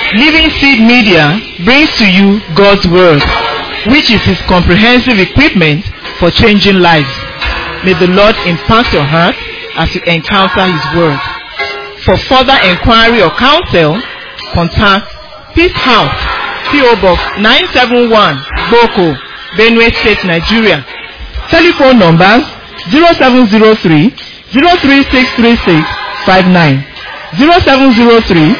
Living Seed Media brings to you God's Word, which is His comprehensive equipment for changing lives. May the Lord impact your heart as you encounter His Word. For further inquiry or counsel, contact Peace House, P.O. Box 971, Boko, Benue State, Nigeria. Telephone numbers 0703 0363659, 0703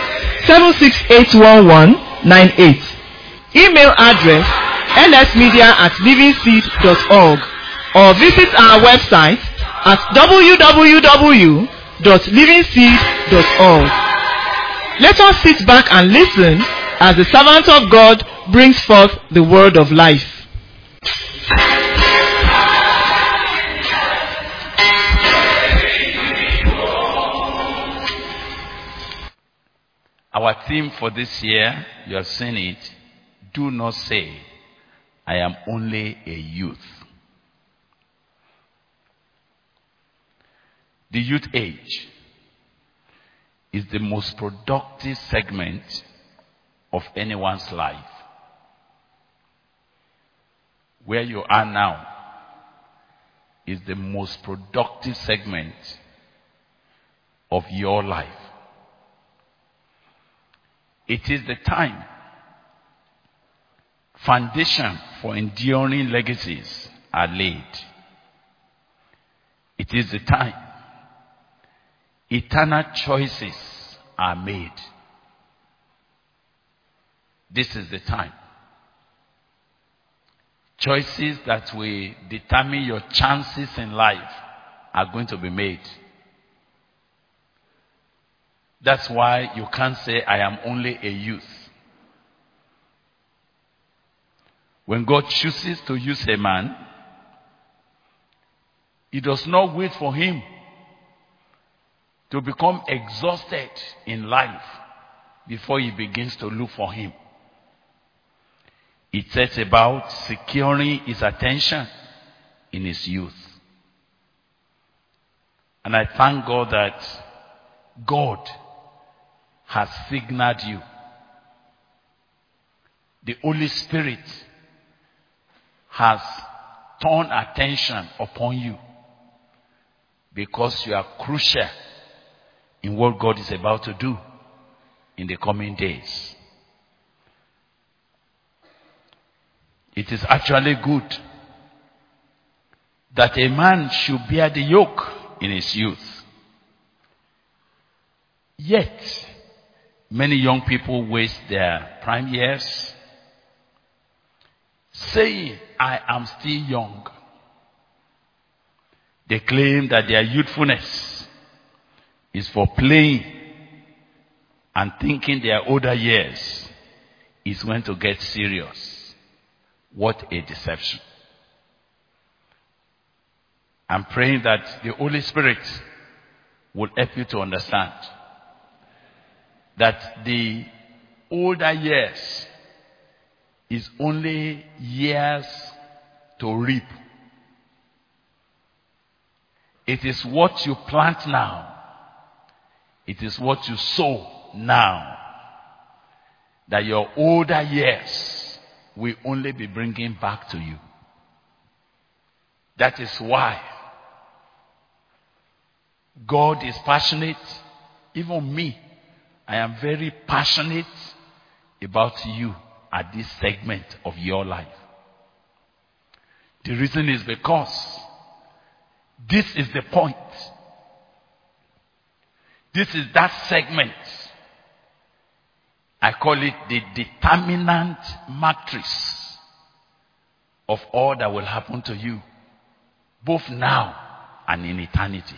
7681198. Email address lsmedia@livingseed.org, or visit our website at www.livingseed.org. Let us sit back and listen as the servant of God brings forth the word of life. Our theme for this year, you have seen it, do not say, I am only a youth. The youth age is the most productive segment of anyone's life. Where you are now is the most productive segment of your life. It is the time foundation for enduring legacies are laid. It is the time eternal choices are made. This is the time. Choices that will determine your chances in life are going to be made. That's why you can't say, I am only a youth. When God chooses to use a man, He does not wait for him to become exhausted in life before He begins to look for him. It sets about securing his attention in his youth. And I thank God that God has signaled you. The Holy Spirit has turned attention upon you because you are crucial in what God is about to do in the coming days. It is actually good that a man should bear the yoke in his youth. Yet, many young people waste their prime years saying, I am still young. They claim that their youthfulness is for playing and thinking their older years is going to get serious. What a deception. I'm praying that the Holy Spirit will help you to understand that the older years is only years to reap. It is what you plant now. It is what you sow now. That your older years will only be bringing back to you. That is why God is passionate. Even me, I am very passionate about you at this segment of your life. The reason is because this is the point. This is that segment. I call it the determinant matrix of all that will happen to you, both now and in eternity.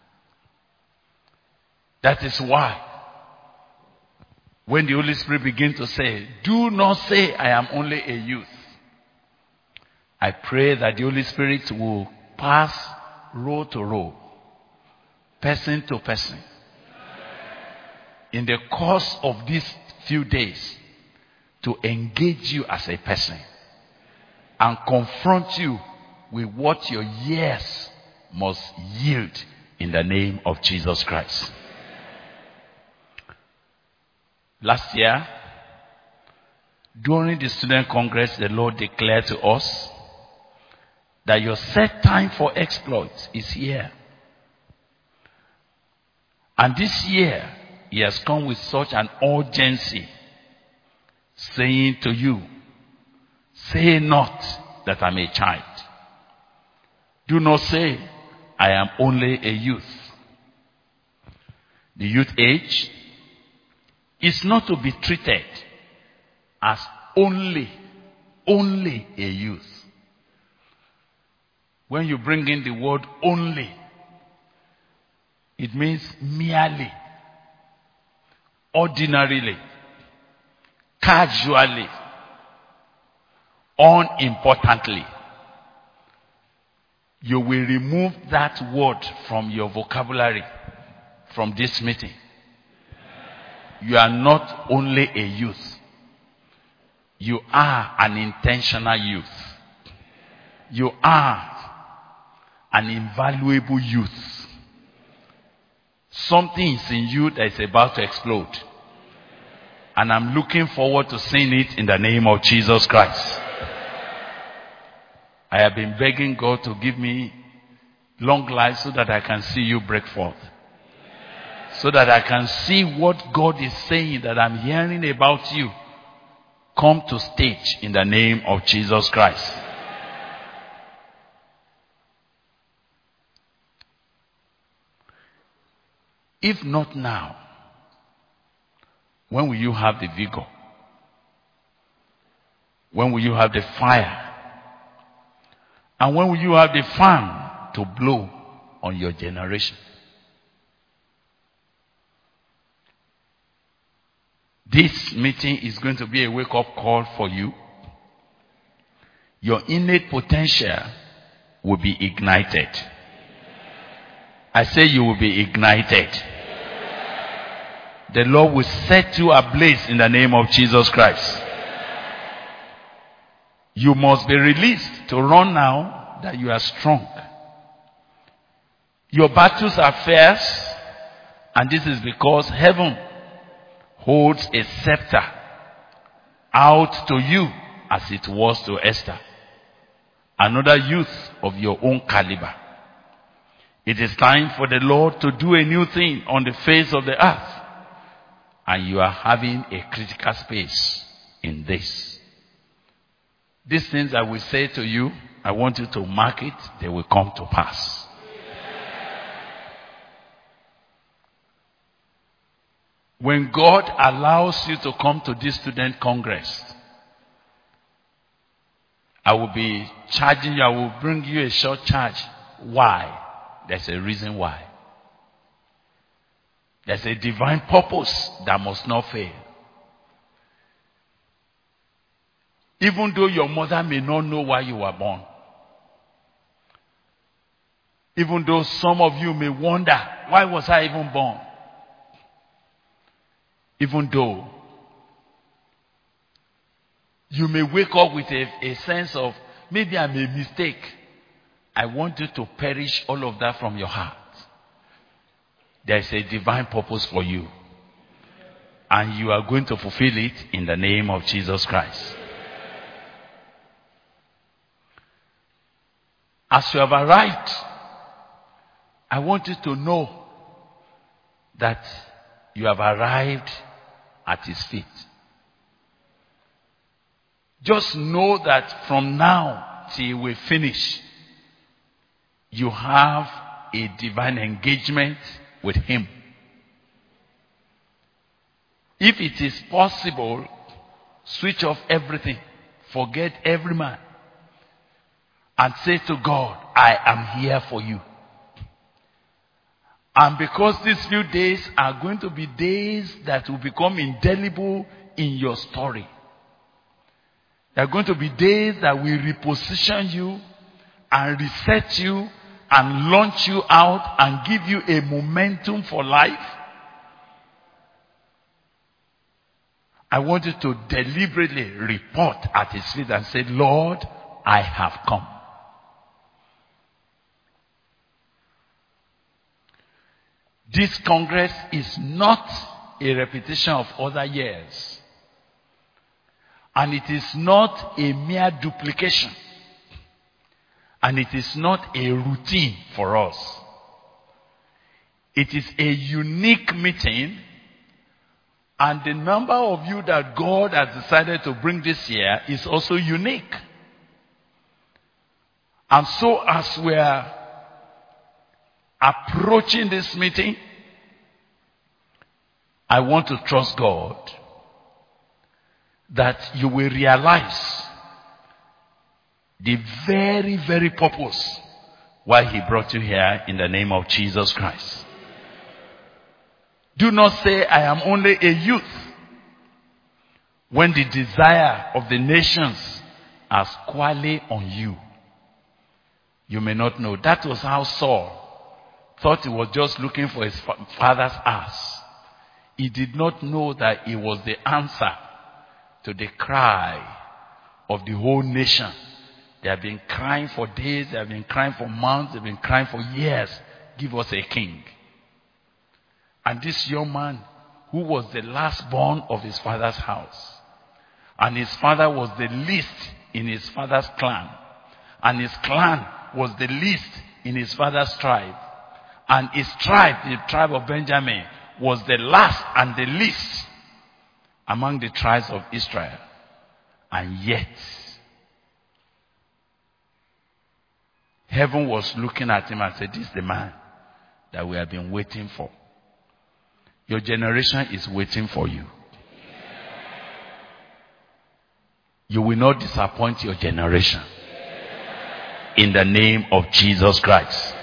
That is why when the Holy Spirit begins to say, do not say I am only a youth, I pray that the Holy Spirit will pass row to row, person to person, in the course of these few days, to engage you as a person and confront you with what your years must yield in the name of Jesus Christ. Last year, During the student congress, the Lord declared to us that your set time for exploits is here. And this year, He has come with such an urgency, saying to you, say not that I'm a child. Do not say, I am only a youth. The youth age is not to be treated as only a youth. When you bring in the word only, it means merely, ordinarily, casually, unimportantly. You will remove that word from your vocabulary from this meeting. You are not only a youth. You are an intentional youth. You are an invaluable youth. Something is in you that is about to explode. And I'm looking forward to seeing it in the name of Jesus Christ. I have been begging God to give me long life so that I can see you break forth. So that I can see what God is saying that I'm hearing about you come to stage in the name of Jesus Christ. If not now, when will you have the vigor? When will you have the fire? And when will you have the fan to blow on your generation? This meeting is going to be a wake-up call for you. Your innate potential will be ignited. I say you will be ignited. The Lord will set you ablaze in the name of Jesus Christ. You must be released to run now that you are strong. Your battles are fierce, and this is because heaven holds a scepter out to you as it was to Esther, another youth of your own caliber. It is time for the Lord to do a new thing on the face of the earth, and you are having a critical space in this. These things I will say to you, I want you to mark it, they will come to pass. When God allows you to come to this student congress, I will be charging you, I will bring you a short charge. Why? There's a reason why. There's a divine purpose that must not fail. Even though your mother may not know why you were born. Even though some of you may wonder, why was I even born? Even though you may wake up with a sense of, maybe I made a mistake. I want you to perish all of that from your heart. There is a divine purpose for you. And you are going to fulfill it in the name of Jesus Christ. As you have arrived, I want you to know that you have arrived at His feet. Just know that from now till we finish, you have a divine engagement with Him. If it is possible, switch off everything. Forget every man. And say to God, I am here for you. And because these few days are going to be days that will become indelible in your story. They are going to be days that will reposition you and reset you and launch you out and give you a momentum for life. I want you to deliberately report at His feet and say, Lord, I have come. This congress is not a repetition of other years. And it is not a mere duplication. And it is not a routine for us. It is a unique meeting. And the number of you that God has decided to bring this year is also unique. And so as we are approaching this meeting, I want to trust God that you will realize the very, very purpose why He brought you here in the name of Jesus Christ. Do not say, I am only a youth, when the desire of the nations are squarely on you. You may not know. That was how Saul thought he was just looking for his father's ass. He did not know that it was the answer to the cry of the whole nation. They have been crying for days, they have been crying for months, they have been crying for years. Give us a king. And this young man, who was the last born of his father's house, and his father was the least in his father's clan, and his clan was the least in his father's tribe, and his tribe, the tribe of Benjamin, was the last and the least among the tribes of Israel. And yet, heaven was looking at him and said, this is the man that we have been waiting for. Your generation is waiting for you. You will not disappoint your generation. In the name of Jesus Christ.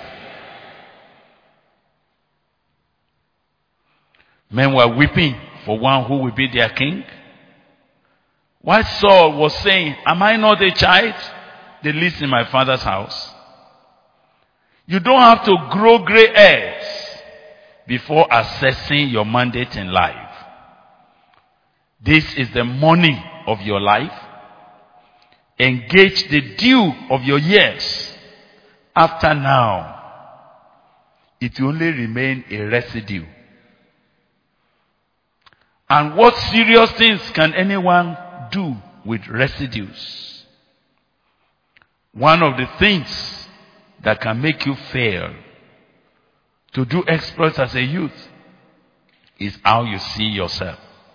Men were weeping for one who will be their king. While Saul was saying, am I not a child, the least in my father's house? You don't have to grow gray hairs before assessing your mandate in life. This is the morning of your life. Engage the dew of your years. After now, it will only remain a residue. And what serious things can anyone do with residues? One of the things that can make you fail to do exploits as a youth is how you see yourself.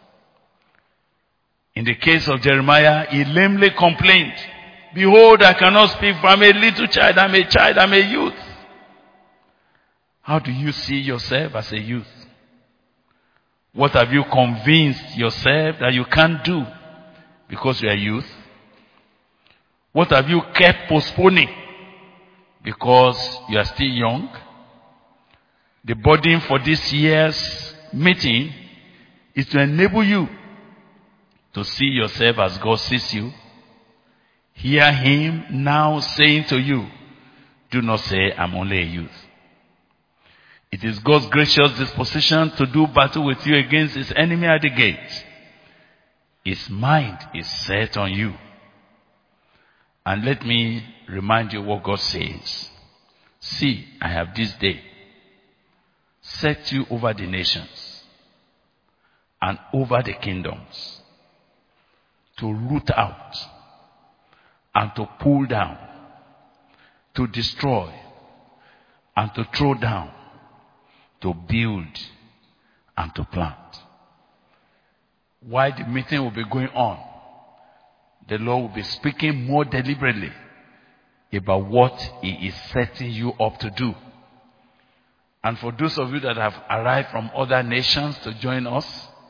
In the case of Jeremiah, he lamely complained, behold, I cannot speak, for I'm a little child, I'm a youth. How do you see yourself as a youth? What have you convinced yourself that you can't do because you are youth? What have you kept postponing because you are still young? The burden for this year's meeting is to enable you to see yourself as God sees you. Hear Him now saying to you, do not say, I'm only a youth. It is God's gracious disposition to do battle with you against His enemy at the gate. His mind is set on you. And let me remind you what God says. See, I have this day set you over the nations and over the kingdoms, to root out and to pull down, to destroy and to throw down, to build and to plant. While the meeting will be going on, the Lord will be speaking more deliberately about what He is setting you up to do. And for those of you that have arrived from other nations to join us,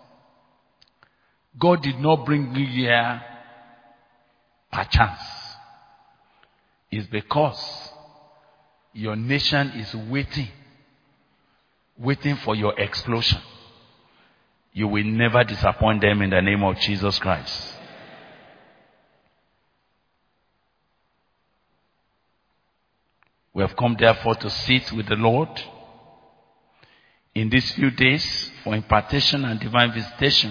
God did not bring you here by chance. It's because your nation is waiting for your explosion. You will never disappoint them in the name of Jesus Christ. We have come therefore to sit with the Lord in these few days for impartation and divine visitation,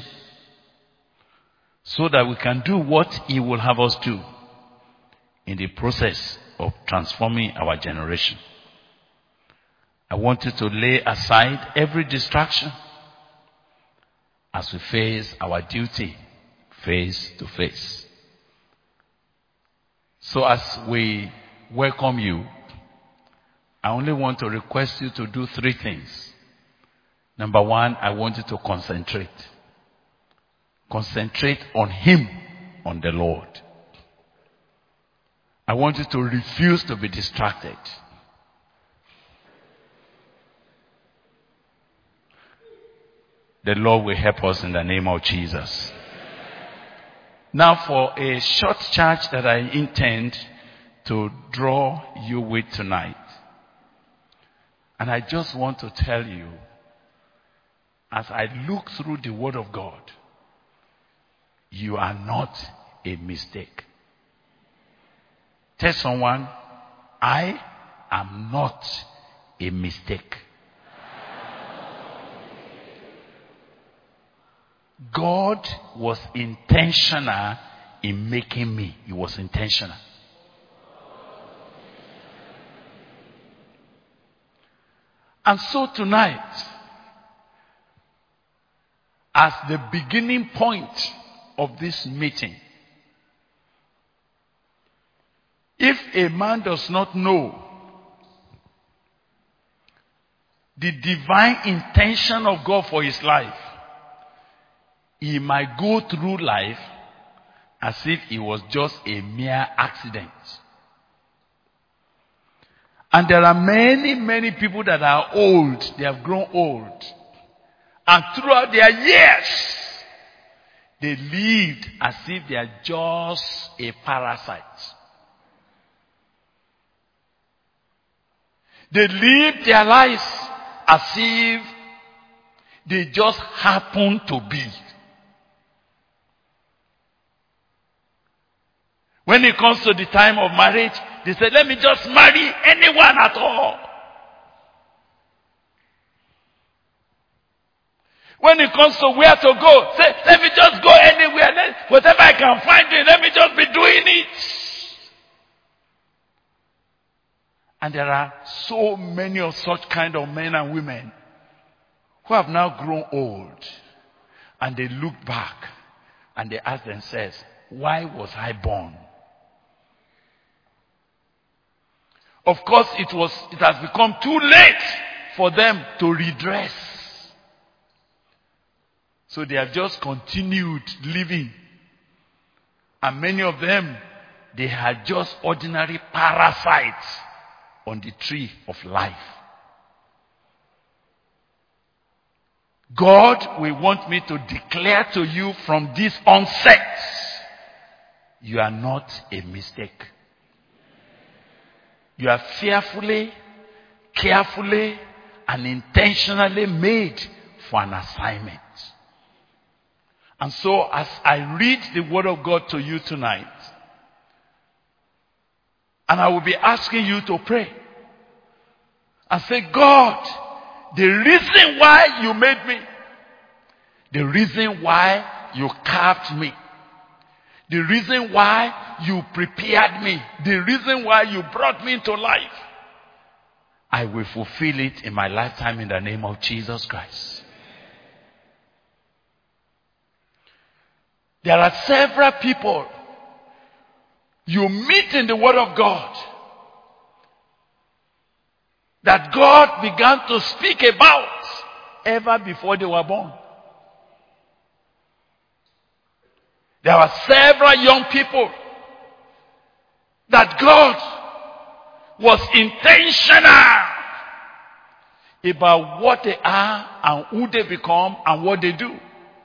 so that we can do what He will have us do in the process of transforming our generation. I want you to lay aside every distraction as we face our duty face to face. So as we welcome you, I only want to request you to do 3 things. Number 1, I want you to concentrate. Concentrate on Him, on the Lord. I want you to refuse to be distracted. The Lord will help us in the name of Jesus. Now for a short charge that I intend to draw you with tonight. And I just want to tell you, as I look through the Word of God, you are not a mistake. Tell someone, I am not a mistake. God was intentional in making me. He was intentional. And so tonight, as the beginning point of this meeting, if a man does not know the divine intention of God for his life, he might go through life as if it was just a mere accident. And there are many people that are old. They have grown old. And throughout their years, they lived as if they are just a parasite. They lived their lives as if they just happen to be. When it comes to the time of marriage, they say, let me just marry anyone at all. When it comes to where to go, say, let me just go anywhere. Whatever I can find it, let me just be doing it. And there are so many of such kind of men and women who have now grown old. And they look back and they ask themselves, why was I born? Of course, it has become too late for them to redress. So they have just continued living. And many of them, they are just ordinary parasites on the tree of life. God will want me to declare to you from this onset, you are not a mistake. You are fearfully, carefully, and intentionally made for an assignment. And so as I read the Word of God to you tonight, and I will be asking you to pray and say, God, the reason why you made me, the reason why you carved me, the reason why you prepared me, the reason why you brought me into life, I will fulfill it in my lifetime in the name of Jesus Christ. There are several people you meet in the Word of God that God began to speak about ever before they were born. There are several young people that God was intentional about what they are and who they become and what they do.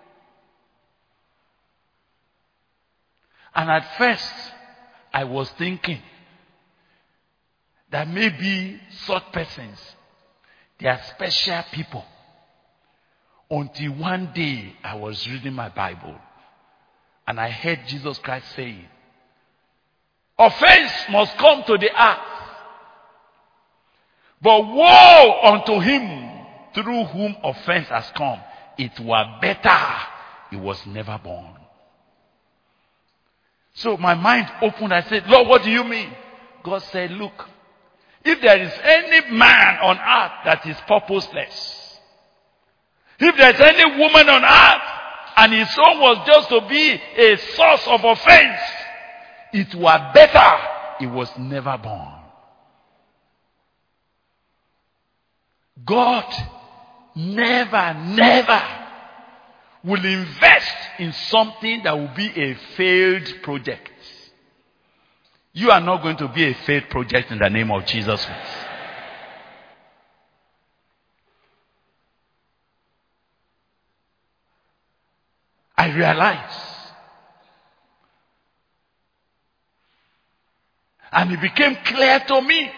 And at first, I was thinking that maybe such persons, they are special people. Until one day, I was reading my Bible and I heard Jesus Christ saying, offense must come to the earth, but woe unto him through whom offense has come. It were better he was never born. So my mind opened. I said, Lord, what do you mean? God said, look, if there is any man on earth that is purposeless, if there is any woman on earth and his own was just to be a source of offense, it were better he was never born. God never will invest in something that will be a failed project. You are not going to be a failed project in the name of Jesus Christ. I realize. And it became clear to me.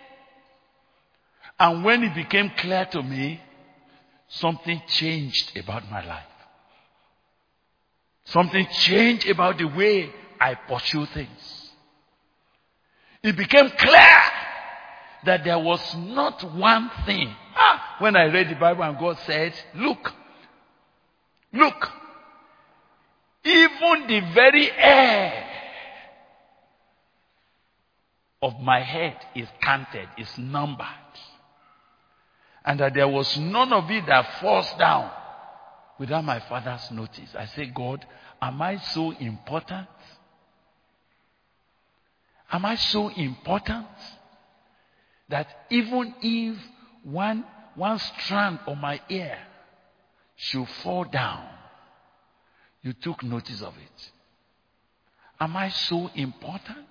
And when it became clear to me, something changed about my life. Something changed about the way I pursue things. It became clear that there was not one thing. When I read the Bible and God said, look, even the very air of my head is counted, is numbered. And that there was none of it that falls down without my Father's notice. I say, God, am I so important? Am I so important that even if one strand of my ear should fall down, you took notice of it? Am I so important?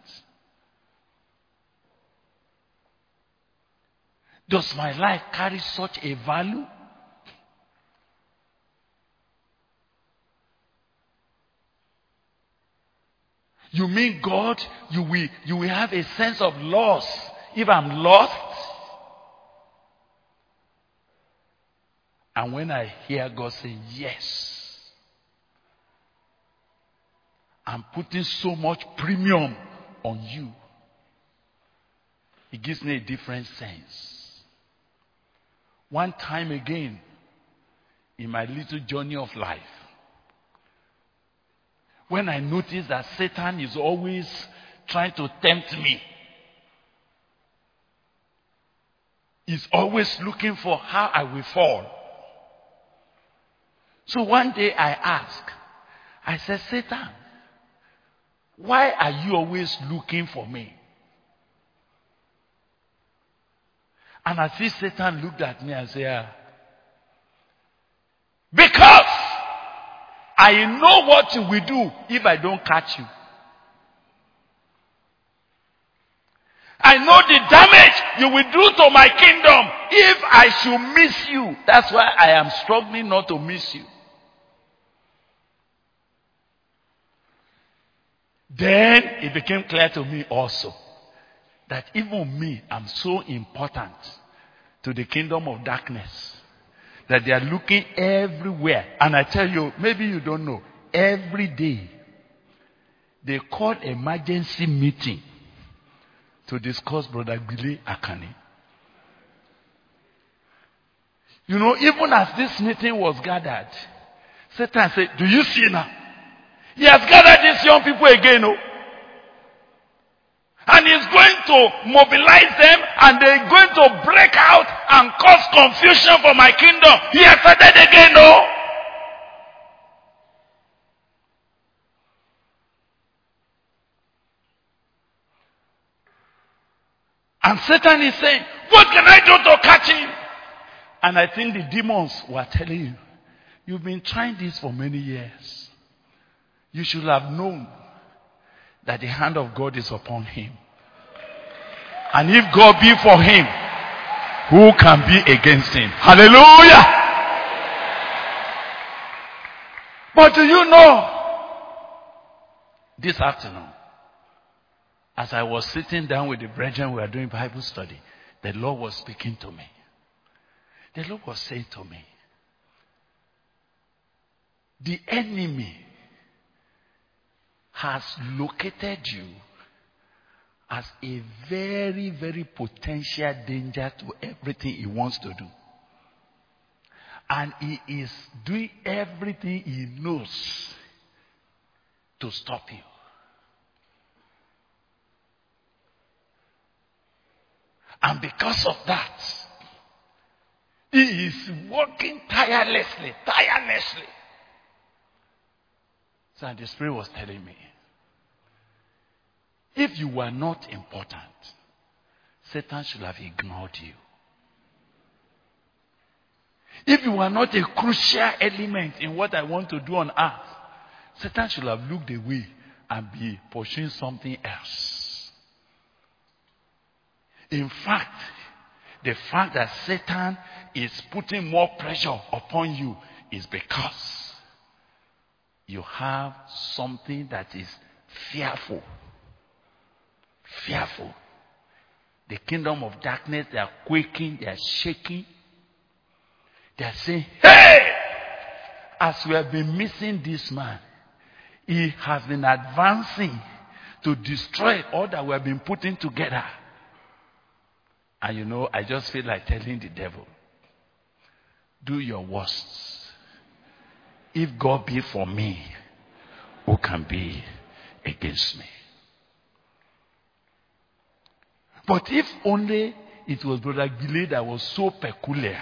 Does my life carry such a value? You mean, God, you will have a sense of loss if I'm lost? And when I hear God say, yes, I'm putting so much premium on you, it gives me a different sense. One time again, in my little journey of life, when I noticed that Satan is always trying to tempt me, he's always looking for how I will fall. So one day I said, Satan, why are you always looking for me? And I see Satan looked at me and said, because I know what you will do if I don't catch you. I know the damage you will do to my kingdom if I should miss you. That's why I am struggling not to miss you. Then it became clear to me also that even me, I'm so important to the kingdom of darkness that they are looking everywhere. And I tell you, maybe you don't know, every day they call emergency meeting to discuss Brother Billy Akani. You know, even as this meeting was gathered, Satan said, do you see now? He has gathered these young people again, oh. And he's going to mobilize them, and they're going to break out and cause confusion for my kingdom. He has started again, oh. And Satan is saying, what can I do to catch him? And I think the demons were telling you, you've been trying this for many years. You should have known that the hand of God is upon him. And if God be for him, who can be against him? Hallelujah! But do you know, this afternoon, as I was sitting down with the brethren, we were doing Bible study, the Lord was speaking to me. The Lord was saying to me, the enemy has located you as a very, very potential danger to everything he wants to do. And he is doing everything he knows to stop you. And because of that, he is working tirelessly. So the Spirit was telling me, if you were not important, Satan should have ignored you. If you were not a crucial element in what I want to do on earth, Satan should have looked away and be pursuing something else. In fact, the fact that Satan is putting more pressure upon you is because you have something that is fearful. Fearful. The kingdom of darkness, they are quaking, they are shaking. They are saying, hey! As we have been missing this man, he has been advancing to destroy all that we have been putting together. And you know, I just feel like telling the devil, do your worst. If God be for me, who can be against me? But if only it was Brother Gile that was so peculiar,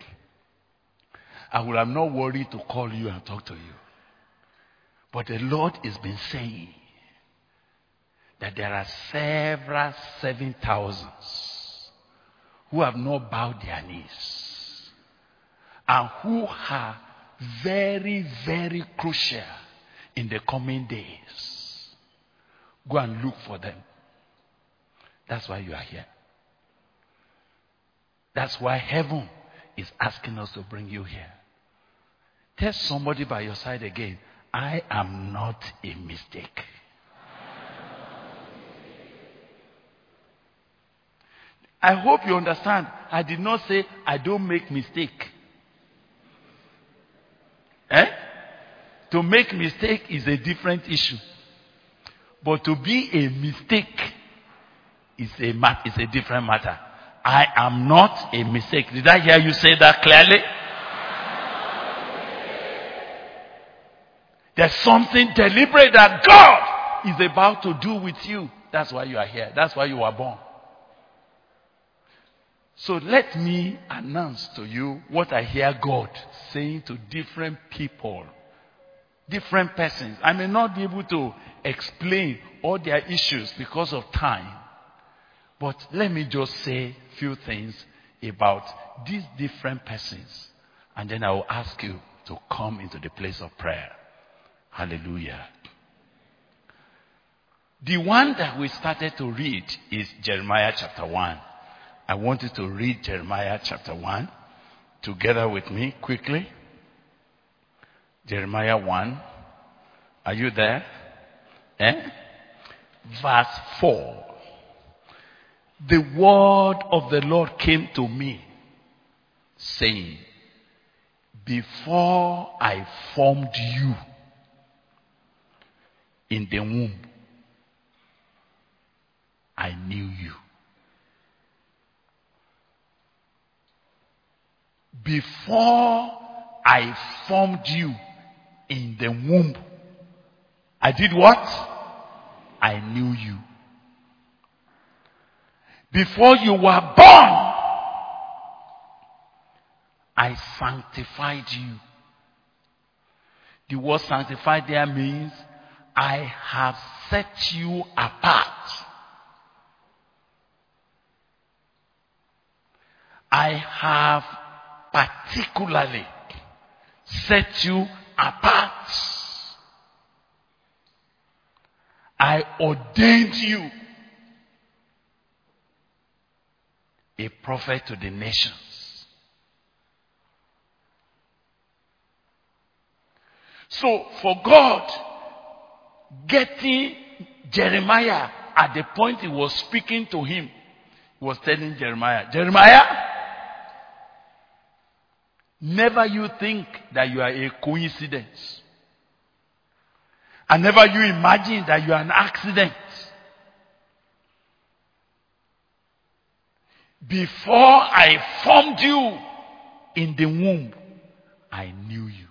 I would have not worried to call you and talk to you. But the Lord has been saying that there are several 7,000 who have not bowed their knees and who are very, very crucial in the coming days. Go and look for them. That's why you are here. That's why heaven is asking us to bring you here. Tell somebody by your side again, I am not a mistake. I hope you understand. I did not say I don't make mistake. To make mistake is a different issue. But to be a mistake is a different matter. I am not a mistake. Did I hear you say that clearly? There's something deliberate that God is about to do with you. That's why you are here. That's why you were born. So let me announce to you what I hear God saying to different people, different persons. I may not be able to explain all their issues because of time. But let me just say a few things about these different persons. And then I will ask you to come into the place of prayer. Hallelujah. The one that we started to read is Jeremiah chapter 1. I want you to read Jeremiah chapter 1 together with me quickly. Jeremiah 1. Are you there? Verse 4. The word of the Lord came to me, saying, before I formed you in the womb, I knew you. Before I formed you in the womb, I did what? I knew you. Before you were born, I sanctified you. The word sanctified there means I have set you apart. I have particularly set you apart. I ordained you a prophet to the nations. So for God getting Jeremiah at the point he was speaking to him, he was telling Jeremiah, never you think that you are a coincidence. And never you imagine that you are an accident. Before I formed you in the womb, I knew you.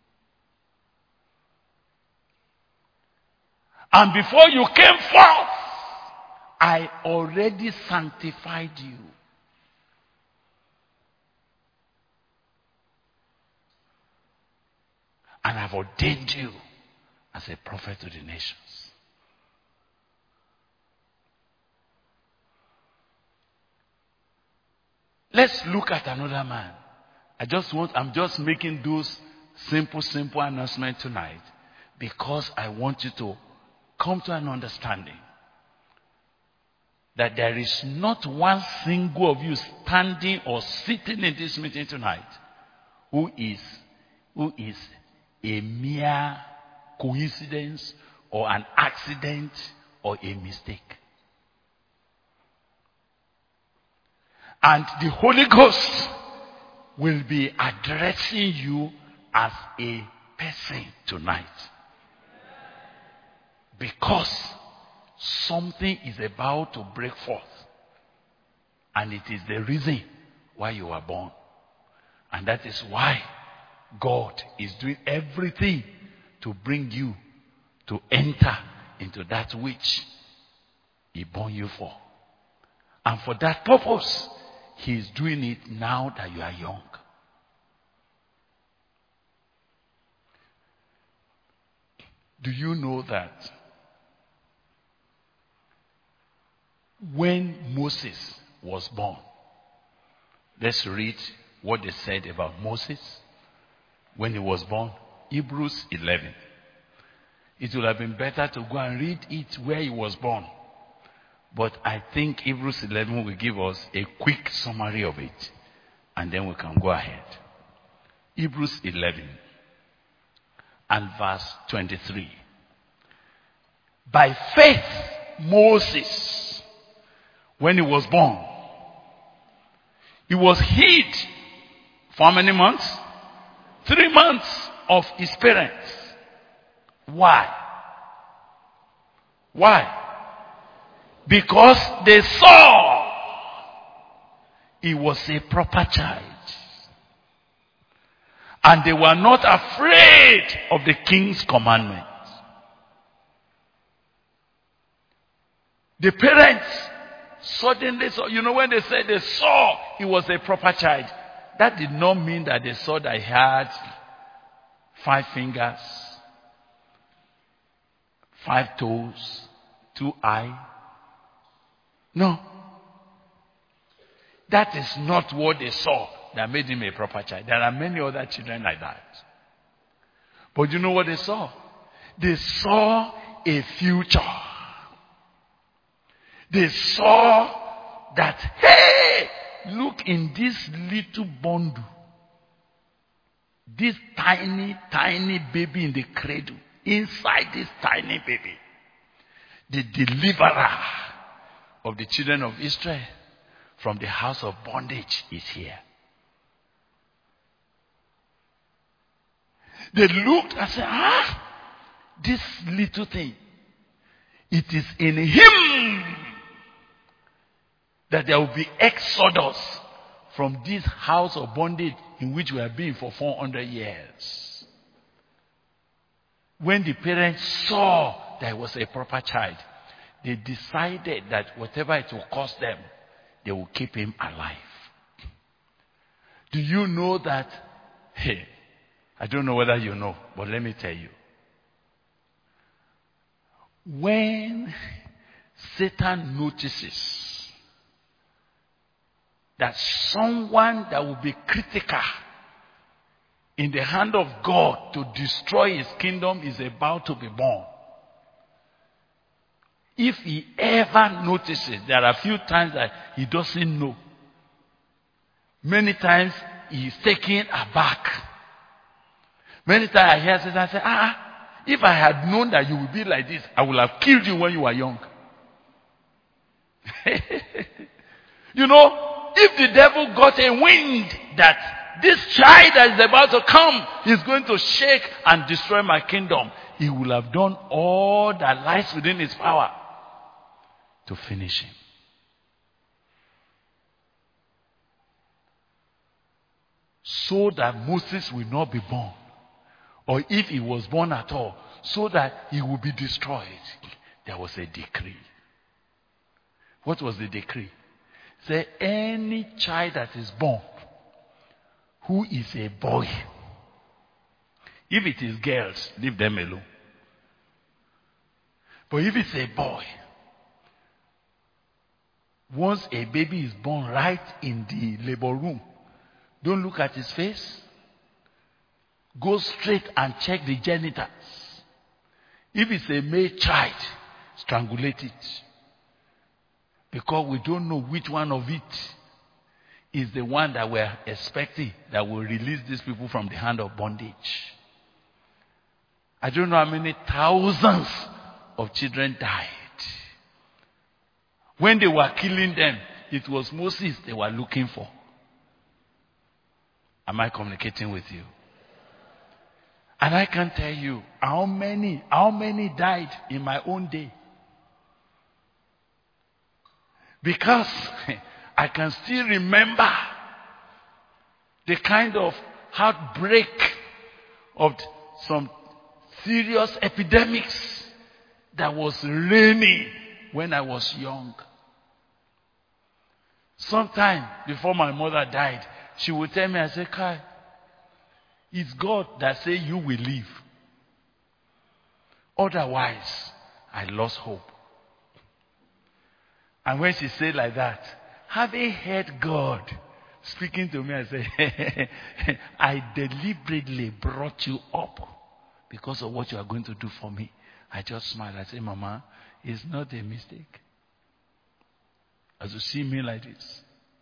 And before you came forth, I already sanctified you. And I've ordained you as a prophet to the nations. Let's look at another man. I'm just making those simple announcements tonight because I want you to come to an understanding that there is not one single of you standing or sitting in this meeting tonight who is a mere coincidence or an accident or a mistake. And the Holy Ghost will be addressing you as a person tonight. Because something is about to break forth. And it is the reason why you were born. And that is why God is doing everything to bring you to enter into that which He born you for. And for that purpose, He is doing it now that you are young. Do you know that when Moses was born, let's read what they said about Moses when he was born. Hebrews 11. It would have been better to go and read it where he was born. But I think Hebrews 11 will give us a quick summary of it. And then we can go ahead. Hebrews 11 and verse 23. By faith, Moses, when he was born, he was hid for how many months? 3 months of his parents. Why? Why? Because they saw he was a proper child. And they were not afraid of the king's commandment. The parents suddenly saw, when they said they saw he was a proper child, that did not mean that they saw that he had 5 fingers, 5 toes, 2 eyes. No. That is not what they saw that made him a proper child. There are many other children like that. But you know what they saw? They saw a future. They saw that, hey, look in this little bundle. This tiny, tiny baby in the cradle. Inside this tiny baby, the deliverer of the children of Israel from the house of bondage is here. They looked and said, this little thing, it is in him that there will be exodus from this house of bondage in which we have been for 400 years. When the parents saw that he was a proper child, they decided that whatever it will cost them, they will keep him alive. Do you know that? Hey, I don't know whether you know, but let me tell you. When Satan notices that someone that will be critical in the hand of God to destroy his kingdom is about to be born, if he ever notices, there are a few times that he doesn't know. Many times he is taken aback. Many times I hear Satan say, if I had known that you would be like this, I would have killed you when you were young. If the devil got a wind that this child that is about to come is going to shake and destroy my kingdom, he will have done all that lies within his power to finish him. So that Moses will not be born. Or if he was born at all, so that he will be destroyed. There was a decree. What was the decree? Say, any child that is born who is a boy, if it is girls, leave them alone. But if it's a boy, once a baby is born right in the labor room, don't look at his face. Go straight and check the genitals. If it's a male child, strangulate it. Because we don't know which one of it is the one that we're expecting that will release these people from the hand of bondage. I don't know how many thousands of children died. When they were killing them, it was Moses they were looking for. Am I communicating with you? And I can tell you how many died in my own day. Because I can still remember the kind of heartbreak of some serious epidemics that was reigning when I was young. Sometime before my mother died, she would tell me, I said, Kai, it's God that said you will live. Otherwise, I lost hope. And when she said like that, having heard God speaking to me, I said, I deliberately brought you up because of what you are going to do for me. I just smiled. I said, Mama, it's not a mistake. As you see me like this.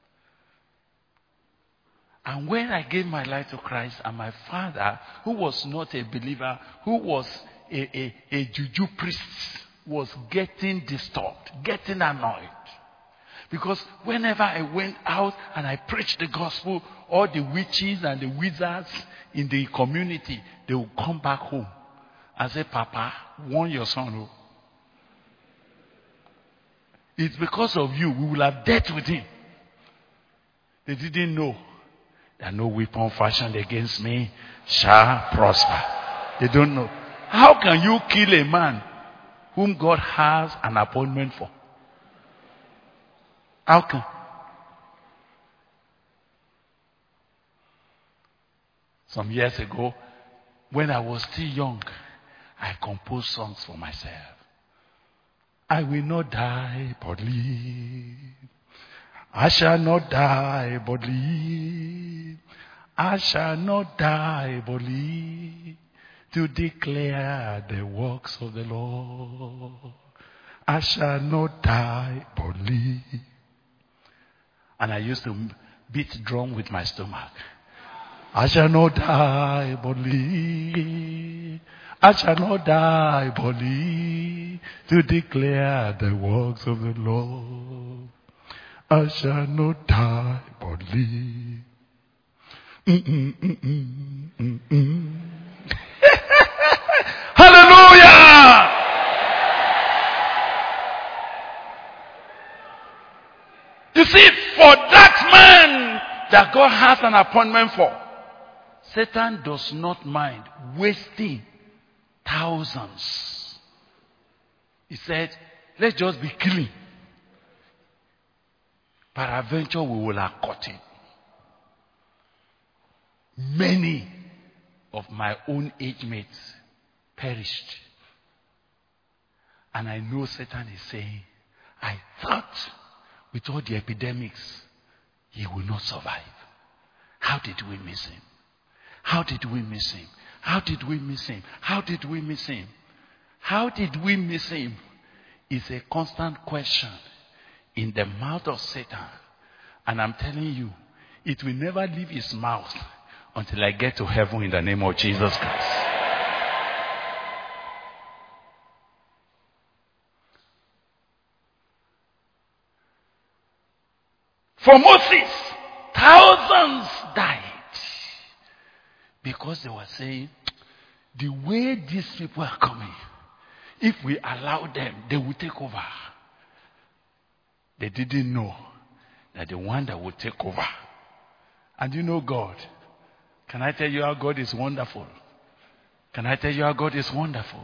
And when I gave my life to Christ, and my father, who was not a believer, who was a juju priest, was getting disturbed, getting annoyed. Because whenever I went out and I preached the gospel, all the witches and the wizards in the community, they would come back home and say, Papa, warn your son. It's because of you, we will have dealt with him. They didn't know that no weapon fashioned against me shall prosper. They don't know. How can you kill a man whom God has an appointment for? How can? Some years ago, when I was still young, I composed songs for myself. I will not die but live. I shall not die but live. I shall not die but live to declare the works of the Lord. I shall not die but live. And I used to beat drum with my stomach. I shall not die but live. I shall not die but live to declare the works of the Lord. I shall not die but live. Hallelujah! You see, for that man that God has an appointment for, Satan does not mind wasting thousands. He said, let's just be killing. Peradventure we will have caught him. Many of my own age mates perished. And I know Satan is saying, I thought with all the epidemics, he will not survive. How did we miss him? How did we miss him? How did we miss him? How did we miss him? How did we miss him? Is a constant question in the mouth of Satan. And I'm telling you, it will never leave his mouth until I get to heaven in the name of Jesus Christ. For Moses, thousands died because they were saying, the way these people are coming, if we allow them, they will take over. They didn't know that the one that would take over. And you know God. Can I tell you how God is wonderful? Can I tell you how God is wonderful?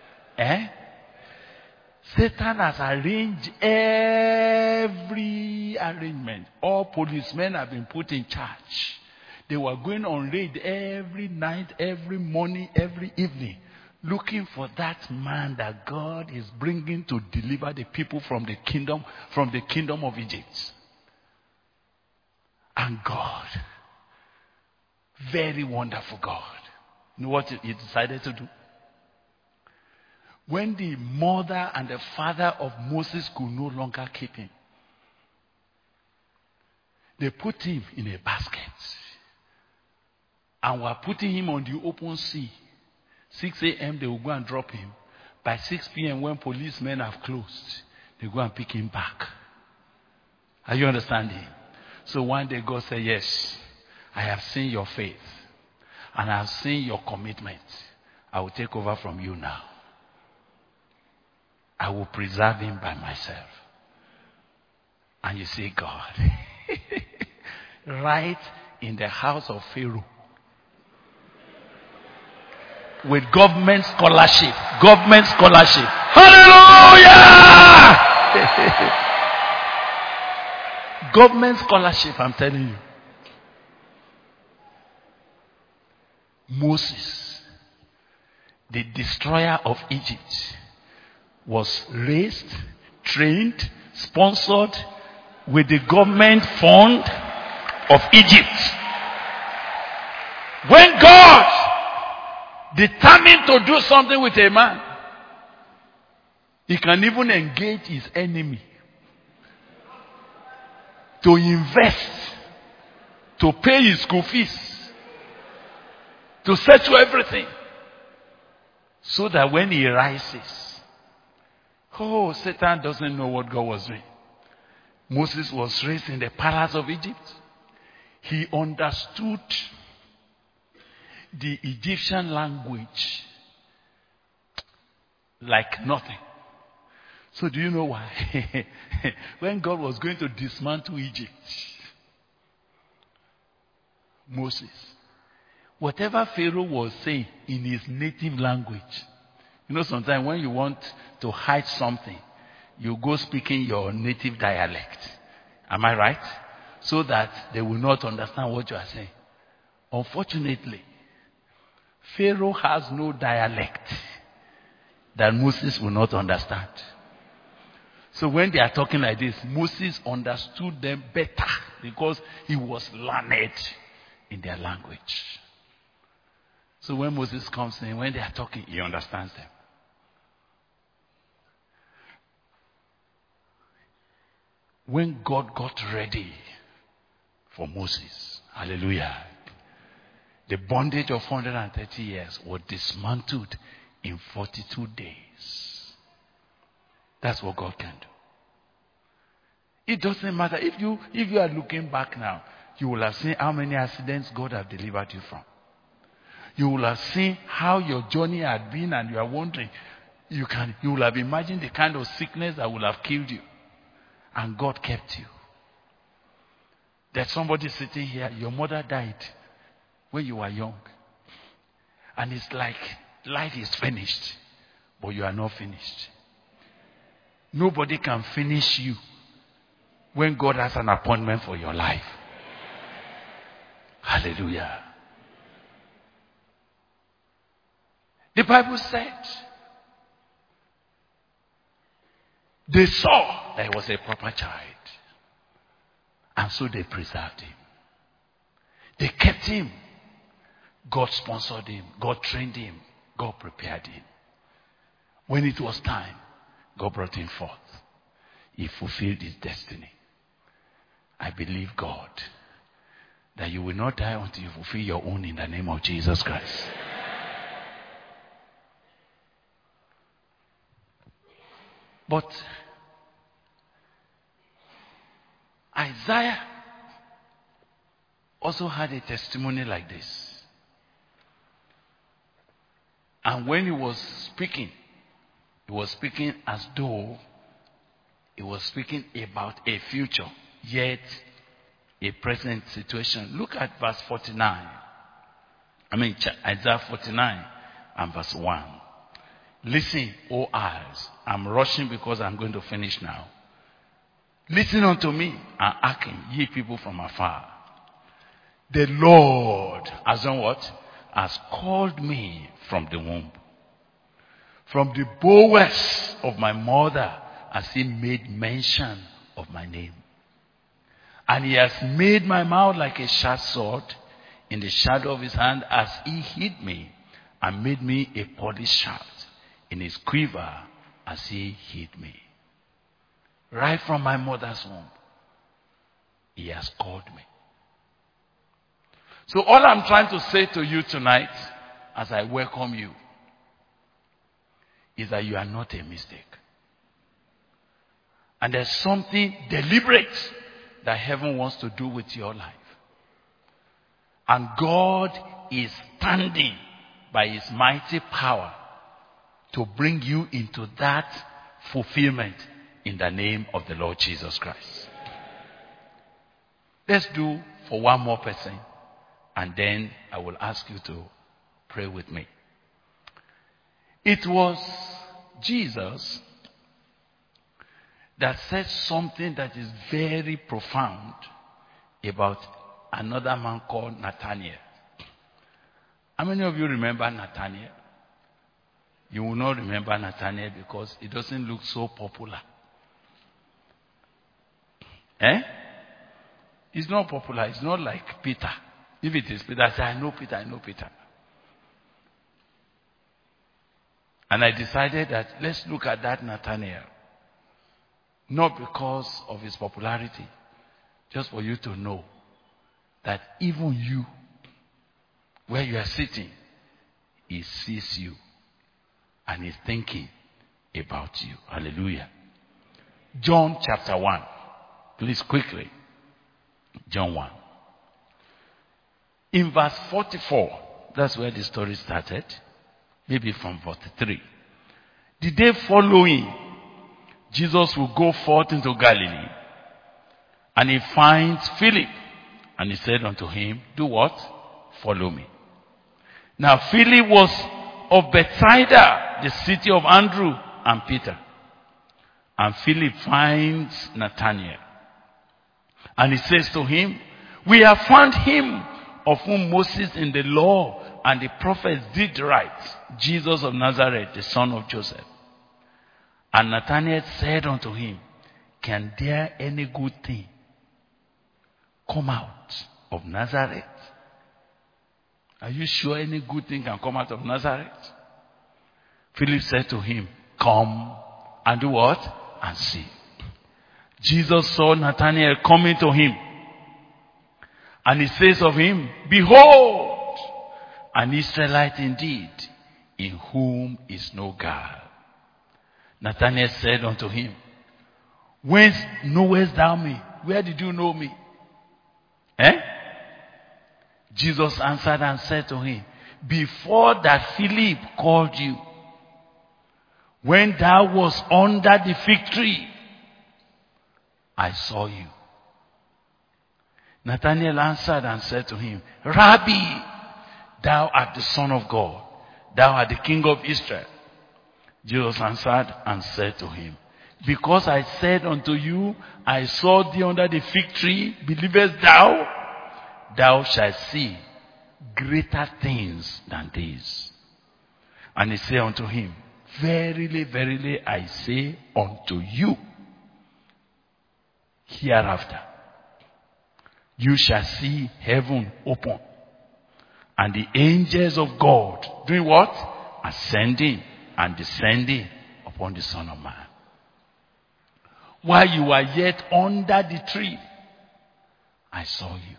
Satan has arranged every arrangement. All policemen have been put in charge. They were going on raid every night, every morning, every evening, looking for that man that God is bringing to deliver the people from the kingdom of Egypt. And God, very wonderful God, you know what he decided to do? When the mother and the father of Moses could no longer keep him, they put him in a basket and were putting him on the open sea. 6 a.m. they will go and drop him. By 6 p.m. when policemen have closed, they go and pick him back. Are you understanding? So one day God said, yes, I have seen your faith and I have seen your commitment. I will take over from you now. I will preserve him by myself. And you see God right in the house of Pharaoh with government scholarship. Hallelujah! Government scholarship, I'm telling you. Moses, the destroyer of Egypt, was raised, trained, sponsored with the government fund of Egypt. When God determined to do something with a man, he can even engage his enemy to invest, to pay his school fees, to settle everything, so that when he rises, Satan doesn't know what God was doing. Moses was raised in the palace of Egypt. He understood the Egyptian language like nothing. So do you know why? When God was going to dismantle Egypt, Moses, whatever Pharaoh was saying in his native language, you know, sometimes when you want to hide something, you go speaking your native dialect. Am I right? So that they will not understand what you are saying. Unfortunately, Pharaoh has no dialect that Moses will not understand. So when they are talking like this, Moses understood them better because he was learned in their language. So when Moses comes in, when they are talking, he understands them. When God got ready for Moses, hallelujah, the bondage of 130 years was dismantled in 42 days. That's what God can do. It doesn't matter. If you are looking back now, you will have seen how many accidents God has delivered you from. You will have seen how your journey had been, and you are wondering, you will have imagined the kind of sickness that would have killed you. And God kept you. There's somebody sitting here, your mother died when you were young. And it's like life is finished, but you are not finished. Nobody can finish you when God has an appointment for your life. Hallelujah. The Bible said they saw that he was a proper child. And so they preserved him. They kept him. God sponsored him. God trained him. God prepared him. When it was time, God brought him forth. He fulfilled his destiny. I believe, God, that you will not die until you fulfill your own in the name of Jesus Christ. But Isaiah also had a testimony like this. And when he was speaking as though he was speaking about a future, yet a present situation. Look at verse 49. Isaiah 49 and verse 1. Listen, O eyes. I'm rushing because I'm going to finish now. Listen unto me and hearken, ye people from afar. The Lord has done what? Has called me from the womb. From the bowels of my mother has he made mention of my name. And he has made my mouth like a sharp sword. In the shadow of his hand as he hid me, and made me a polished shaft. In his quiver as he hid me. Right from my mother's womb, he has called me. So all I'm trying to say to you tonight, as I welcome you, is that you are not a mistake. And there's something deliberate that heaven wants to do with your life. And God is standing by his mighty power to bring you into that fulfillment in the name of the Lord Jesus Christ. Let's do for one more person, and then I will ask you to pray with me. It was Jesus that said something that is very profound about another man called Nathanael. How many of you remember Nathanael? You will not remember Nathanael because it doesn't look so popular. It's not popular. It's not like Peter. If it is Peter, I say, I know Peter, I know Peter. And I decided that let's look at that Nathanael. Not because of his popularity, just for you to know that even you, where you are sitting, he sees you and is thinking about you. Hallelujah. John chapter 1. Please quickly. John 1. In verse 44, that's where the story started. Maybe from 43. The day following, Jesus will go forth into Galilee. And he finds Philip. And he said unto him, do what? Follow me. Now Philip was of Bethsaida, the city of Andrew and Peter. And Philip finds Nathanael. And he says to him, we have found him of whom Moses in the law and the prophets did write, Jesus of Nazareth, the son of Joseph. And Nathanael said unto him, can there any good thing come out of Nazareth? Are you sure any good thing can come out of Nazareth? Philip said to him, come and do what? And see. Jesus saw Nathanael coming to him. And he says of him, behold, an Israelite indeed, in whom is no guile. Nathanael said unto him, whence knowest thou me? Where did you know me? Jesus answered and said to him, before that Philip called you, when thou wast under the fig tree, I saw you. Nathanael answered and said to him, Rabbi, thou art the Son of God. Thou art the King of Israel. Jesus answered and said to him, because I said unto you, I saw thee under the fig tree, believest thou? Thou shalt see greater things than these. And he said unto him, verily, verily, I say unto you, hereafter you shall see heaven open, and the angels of God doing what? Ascending and descending upon the Son of Man. While you are yet under the tree, I saw you.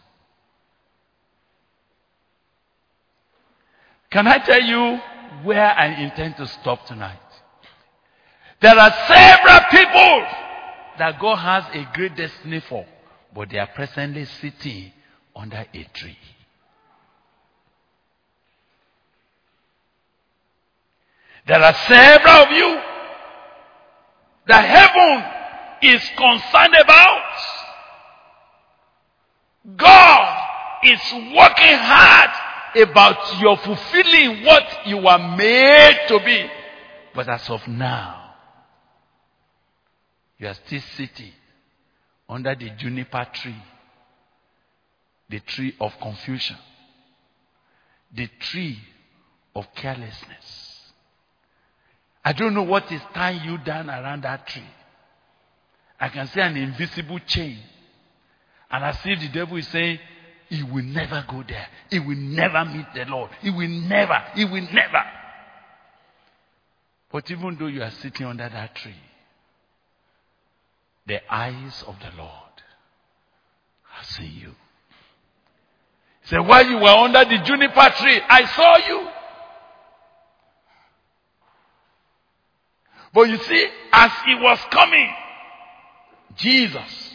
Can I tell you where I intend to stop tonight? There are several people that God has a great destiny for, but they are presently sitting under a tree. There are several of you that heaven is concerned about. God is working hard about your fulfilling what you are made to be. But as of now, you are still sitting under the juniper tree, the tree of confusion, the tree of carelessness. I don't know what is tying you down around that tree. I can see an invisible chain. And I see the devil is saying, he will never go there. He will never meet the Lord. He will never. But even though you are sitting under that tree, the eyes of the Lord have seen you. He said, while you were under the juniper tree, I saw you. But you see, as he was coming, Jesus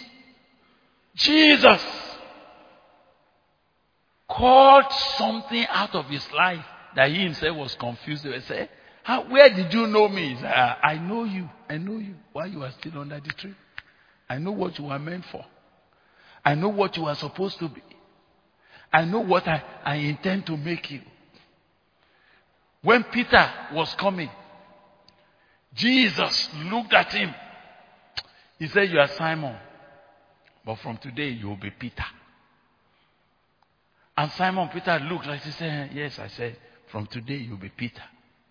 called something out of his life that he himself was confused. He said, where did you know me? He said, I know you. While you are still under the tree. I know what you are meant for. I know what you are supposed to be. I know what I intend to make you. When Peter was coming, Jesus looked at him. He said, you are Simon, but from today you will be Peter. And Simon Peter looked like he said, yes, I said, from today you will be Peter.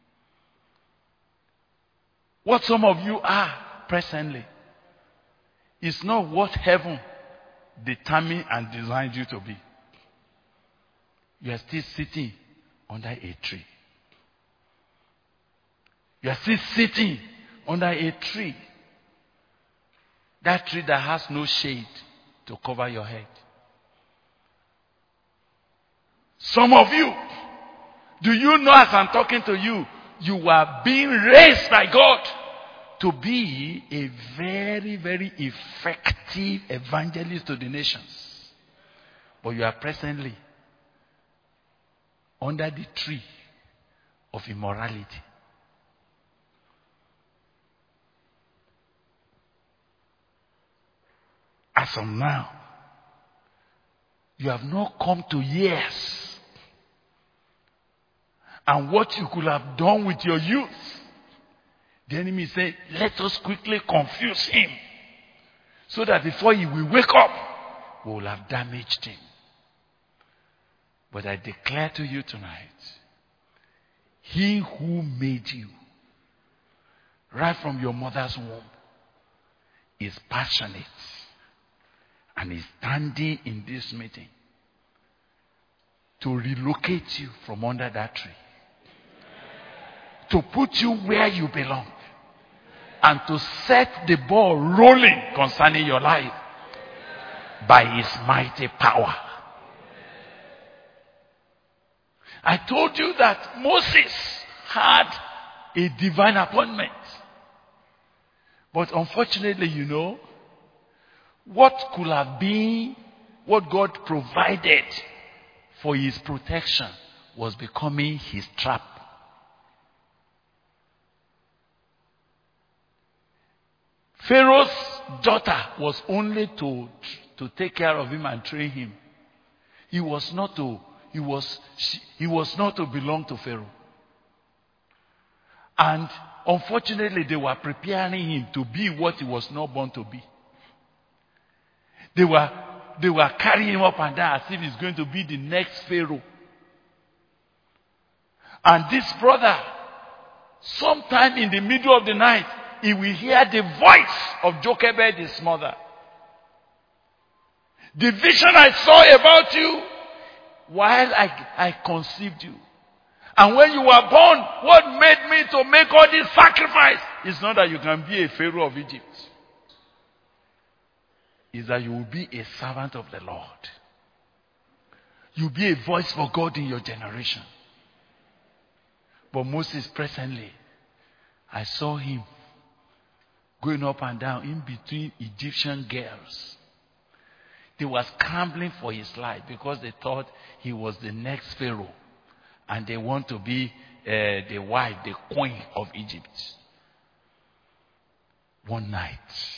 What some of you are presently is not what heaven determined and designed you to be. You are still sitting under a tree. You are still sitting under a tree. That tree that has no shade to cover your head. Some of you, do you know as I'm talking to you, you are being raised by God to be a very, very effective evangelist to the nations. But you are presently under the tree of immorality. As of now, you have not come to years. And what you could have done with your youth, the enemy said, let us quickly confuse him. So that before he will wake up, we will have damaged him. But I declare to you tonight, he who made you, right from your mother's womb, is passionate and is standing in this meeting to relocate you from under that tree, to put you where you belong, and to set the ball rolling concerning your life by his mighty power. I told you that Moses had a divine appointment. But unfortunately, you know, what could have been what God provided for his protection was becoming his trap. Pharaoh's daughter was only to take care of him and train him. He was not to belong to Pharaoh. And unfortunately, they were preparing him to be what he was not born to be. They were carrying him up and down as if he's going to be the next Pharaoh. And this brother, sometime in the middle of the night, he will hear the voice of Jochebed, his mother. The vision I saw about you while I conceived you. And when you were born, what made me to make all this sacrifice is not that you can be a Pharaoh of Egypt. Is that you will be a servant of the Lord. You will be a voice for God in your generation. But Moses presently, I saw him going up and down in between Egyptian girls. They were scrambling for his life because they thought he was the next Pharaoh. And they want to be the wife, the queen of Egypt. One night,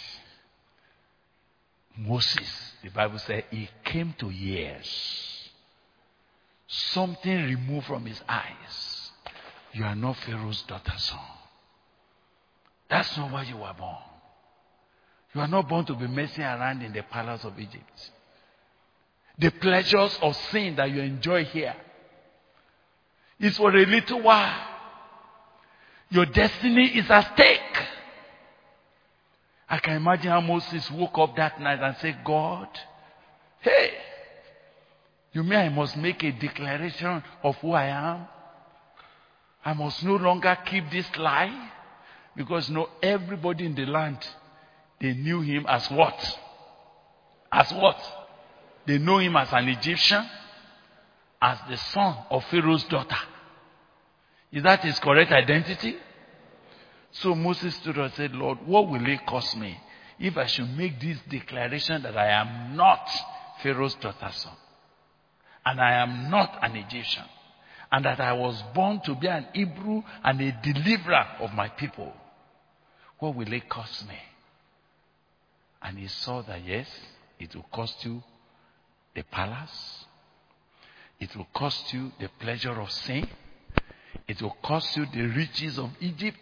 Moses, the Bible said, he came to years. Something removed from his eyes. You are not Pharaoh's daughter, son. That's not why you were born. You are not born to be messing around in the palace of Egypt. The pleasures of sin that you enjoy here is for a little while. Your destiny is at stake. I can imagine how Moses woke up that night and said, God, hey, you mean I must make a declaration of who I am? I must no longer keep this lie? Because everybody in the land, they knew him as what? As what? They know him as an Egyptian, as the son of Pharaoh's daughter. Is that his correct identity? So Moses stood and said, Lord, what will it cost me if I should make this declaration that I am not Pharaoh's daughter's son, and I am not an Egyptian, and that I was born to be an Hebrew and a deliverer of my people? What will it cost me? And he saw that yes, it will cost you the palace. It will cost you the pleasure of sin. It will cost you the riches of Egypt.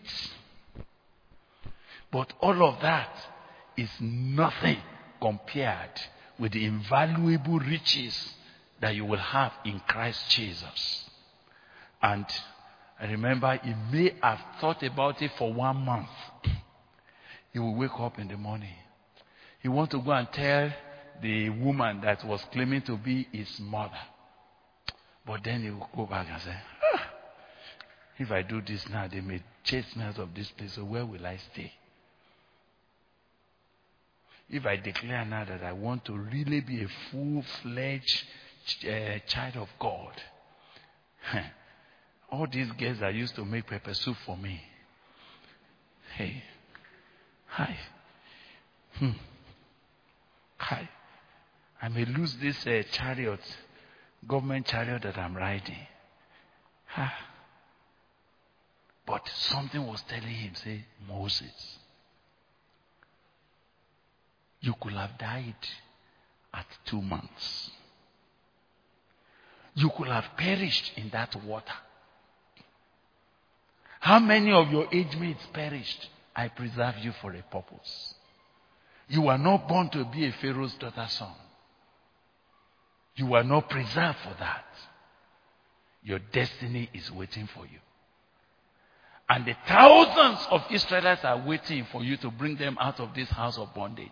But all of that is nothing compared with the invaluable riches that you will have in Christ Jesus. And I remember he may have thought about it for 1 month. He will wake up in the morning. He wants to go and tell the woman that was claiming to be his mother. But then he will go back and say, if I do this now, they may chase me out of this place. So where will I stay? If I declare now that I want to really be a full-fledged child of God, all these girls that used to make pepper soup for me, hey, hi, hi, I may lose this chariot, government chariot that I'm riding. But something was telling him, say, Moses, you could have died at 2 months. You could have perished in that water. How many of your age mates perished? I preserved you for a purpose. You were not born to be a Pharaoh's daughter's son. You were not preserved for that. Your destiny is waiting for you. And the thousands of Israelites are waiting for you to bring them out of this house of bondage.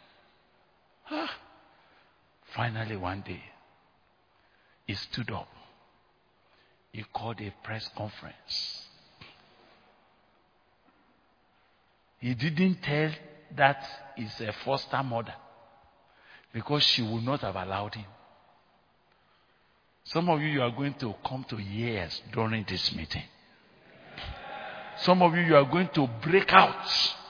Finally, one day, he stood up. He called a press conference. He didn't tell that his foster mother, because she would not have allowed him. Some of you are going to come to years during this meeting. Some of you are going to break out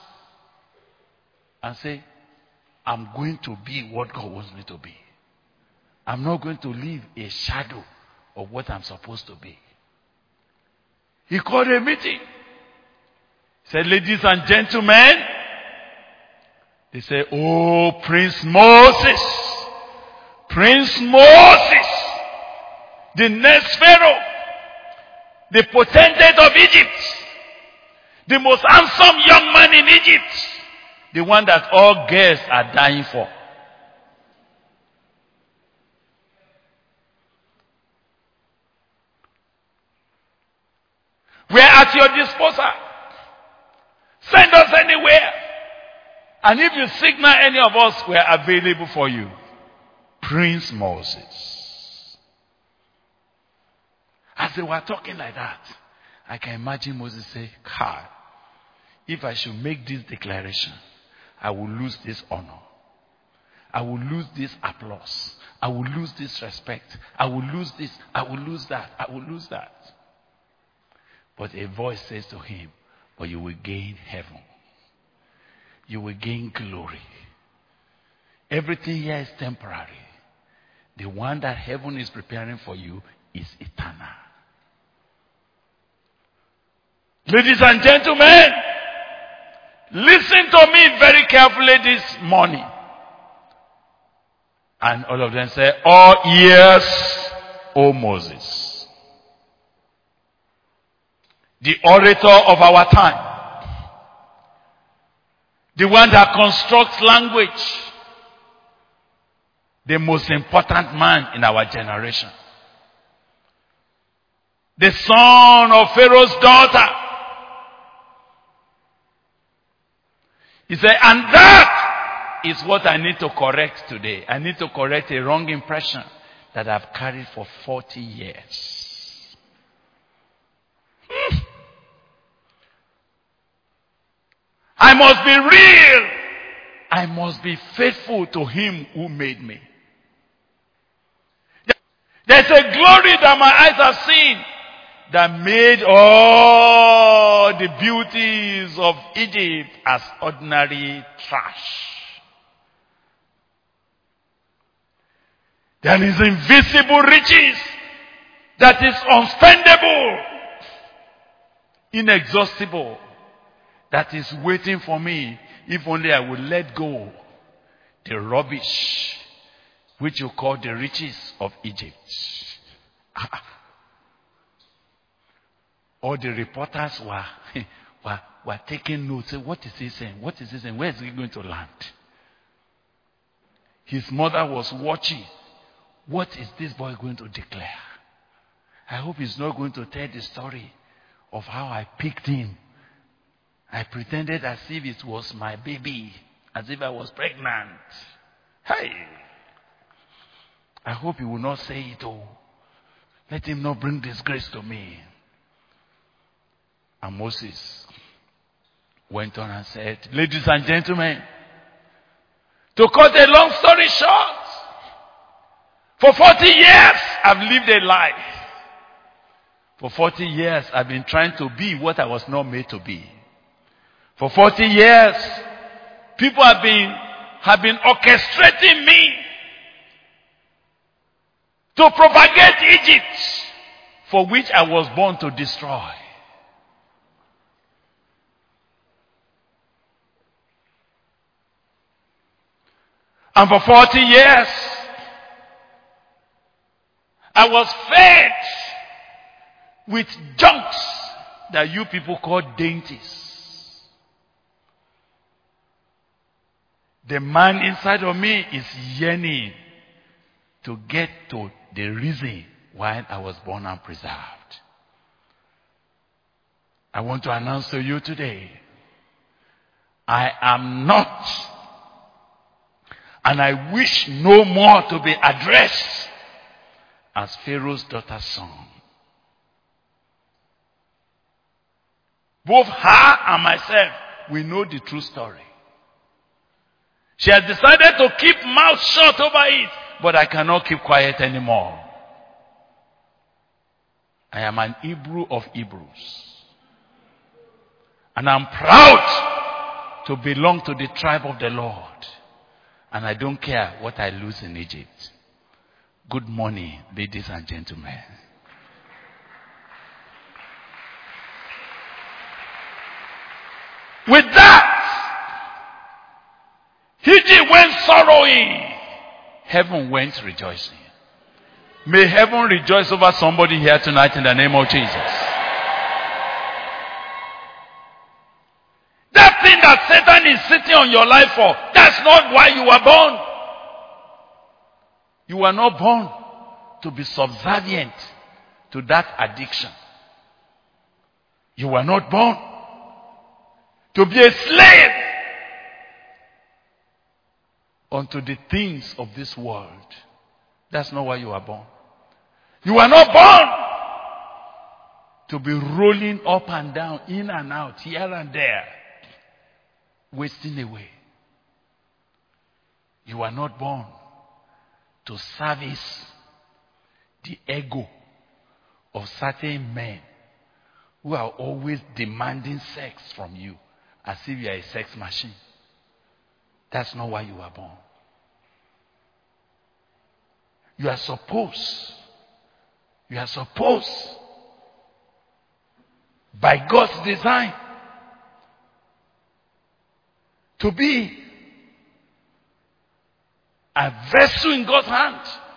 and say, I'm going to be what God wants me to be. I'm not going to live a shadow of what I'm supposed to be. He called a meeting. He said, ladies and gentlemen, they say, oh, Prince Moses, the next Pharaoh, the potentate of Egypt, the most handsome young man in Egypt, the one that all girls are dying for. We are at your disposal. Send us anywhere. And if you signal any of us, we are available for you. Prince Moses. As they were talking like that, I can imagine Moses say, God, if I should make this declaration, I will lose this honor. I will lose this applause. I will lose this respect. I will lose this. I will lose that. I will lose that. But a voice says to him, but you will gain heaven. You will gain glory. Everything here is temporary. The one that heaven is preparing for you is eternal. Ladies and gentlemen, listen to me very carefully this morning. And all of them say, all ears, O Moses. The orator of our time. The one that constructs language. The most important man in our generation. The son of Pharaoh's daughter. He said, and that is what I need to correct today. I need to correct a wrong impression that I've carried for 40 years. I must be real. I must be faithful to him who made me. There's a glory that my eyes have seen that made all the beauties of Egypt as ordinary trash. There is invisible riches that is unspendable, inexhaustible, that is waiting for me if only I would let go the rubbish which you call the riches of Egypt. All the reporters were taking notes. What is he saying? What is he saying? Where is he going to land? His mother was watching. What is this boy going to declare? I hope he's not going to tell the story of how I picked him. I pretended as if it was my baby, as if I was pregnant. Hey! I hope he will not say it all. Let him not bring disgrace to me. And Moses went on and said, ladies and gentlemen, to cut a long story short, for 40 years I've lived a life. For 40 years I've been trying to be what I was not made to be. For 40 years people have been orchestrating me to propagate Egypt, for which I was born to destroy. And for 40 years, I was fed with junks that you people call dainties. The man inside of me is yearning to get to the reason why I was born and preserved. I want to announce to you today, I am not, and I wish no more to be addressed as Pharaoh's daughter's son. Both her and myself, we know the true story. She has decided to keep mouth shut over it, but I cannot keep quiet anymore. I am an Hebrew of Hebrews. And I'm proud to belong to the tribe of the Lord. And I don't care what I lose in Egypt. Good morning, ladies and gentlemen. With that, Egypt went sorrowing. Heaven went rejoicing. May heaven rejoice over somebody here tonight in the name of Jesus. That thing that Satan is sitting on your life for, that's not why you were born. You were not born to be subservient to that addiction. You were not born to be a slave unto the things of this world. That's not why you were born. You were not born to be rolling up and down, in and out, here and there, wasting away. You were not born to service the ego of certain men who are always demanding sex from you as if you are a sex machine. That's not why you were born. You are supposed by God's design to be a vessel in God's hand,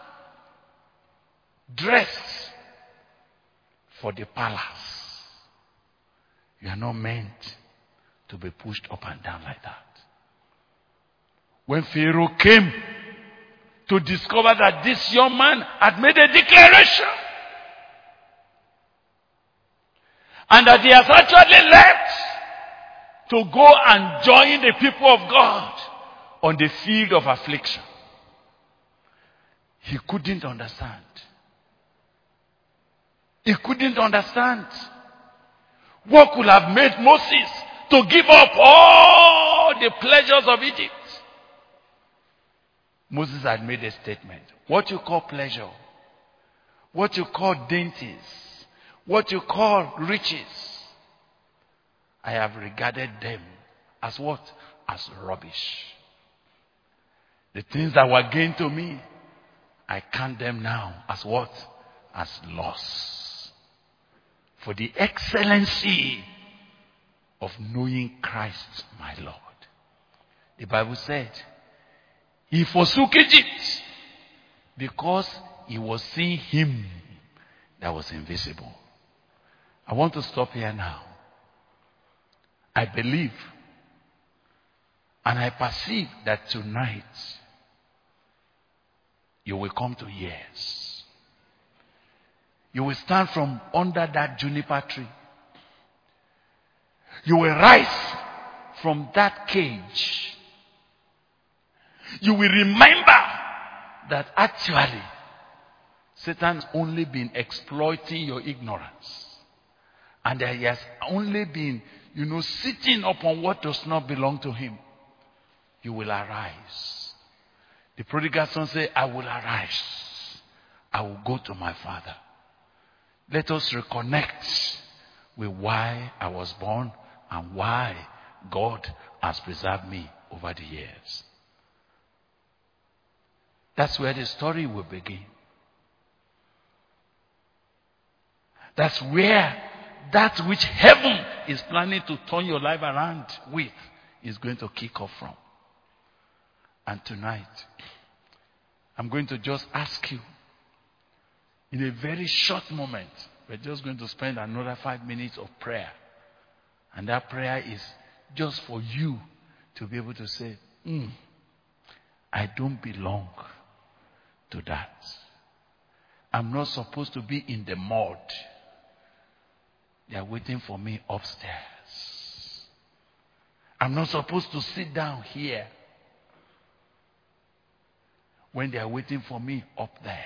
dressed for the palace. You are not meant to be pushed up and down like that. When Pharaoh came to discover that this young man had made a declaration and that he has actually left to go and join the people of God on the field of affliction. He couldn't understand. He couldn't understand what could have made Moses to give up all the pleasures of Egypt. Moses had made a statement. What you call pleasure, what you call dainties, what you call riches, I have regarded them as what? As rubbish. The things that were gained to me, I count them now as what? As loss. For the excellency of knowing Christ my Lord. The Bible said, he forsook Egypt because he was seeing him that was invisible. I want to stop here now. I believe and I perceive that tonight you will come to years. You will stand from under that juniper tree. You will rise from that cage. You will remember that actually Satan's only been exploiting your ignorance. And that he has only been, sitting upon what does not belong to him. You will arise. The prodigal son said, I will arise. I will go to my father. Let us reconnect with why I was born and why God has preserved me over the years. That's where the story will begin. That's where that which heaven is planning to turn your life around with is going to kick off from. And tonight, I'm going to just ask you, in a very short moment, we're just going to spend another 5 minutes of prayer. And that prayer is just for you to be able to say, I don't belong to that. I'm not supposed to be in the mud. They are waiting for me upstairs. I'm not supposed to sit down here when they are waiting for me up there.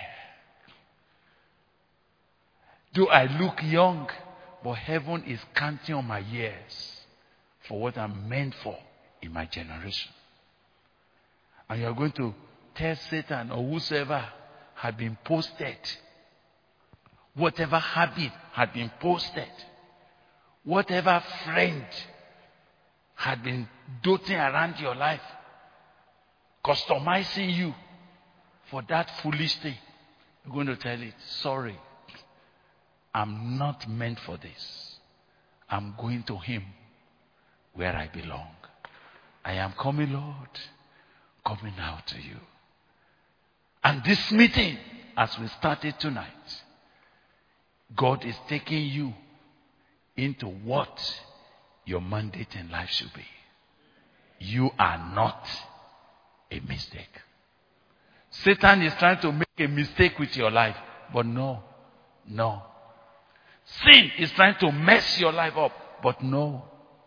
Do I look young? But heaven is counting on my years for what I'm meant for in my generation. And you're going to tell Satan or whosoever had been posted, whatever habit had been posted, whatever friend had been doting around your life, customizing you for that foolish thing, you're going to tell it, sorry, I'm not meant for this. I'm going to him where I belong. I am coming, Lord, coming now to you. And this meeting, as we started tonight, God is taking you into what your mandate in life should be. You are not a mistake. Satan is trying to make a mistake with your life, but no. Sin is trying to mess your life up, but no.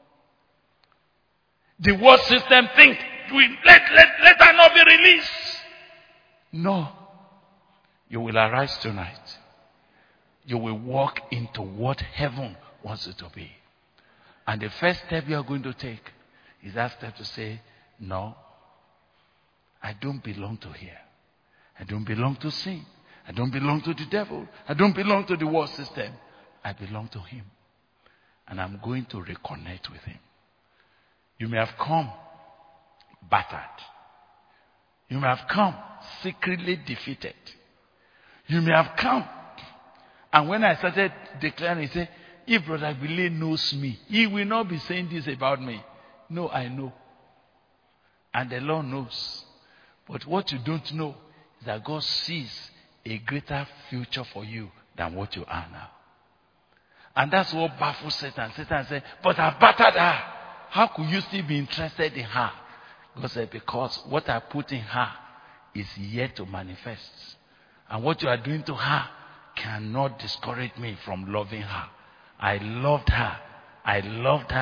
The world system thinks, let her not be released. No. You will arise tonight. You will walk into what heaven wants you to be. And the first step you are going to take is that step to say, no, I don't belong to here. I don't belong to sin. I don't belong to the devil. I don't belong to the world system. I belong to him. And I'm going to reconnect with him. You may have come battered. You may have come secretly defeated. You may have come. And when I started declaring, he said, if Brother Billy knows me, he will not be saying this about me. No, I know. And the Lord knows. But what you don't know is that God sees a greater future for you than what you are now. And that's what baffles Satan. Satan said, but I battered her. How could you still be interested in her? God said, because what I put in her is yet to manifest. And what you are doing to her cannot discourage me from loving her. I loved her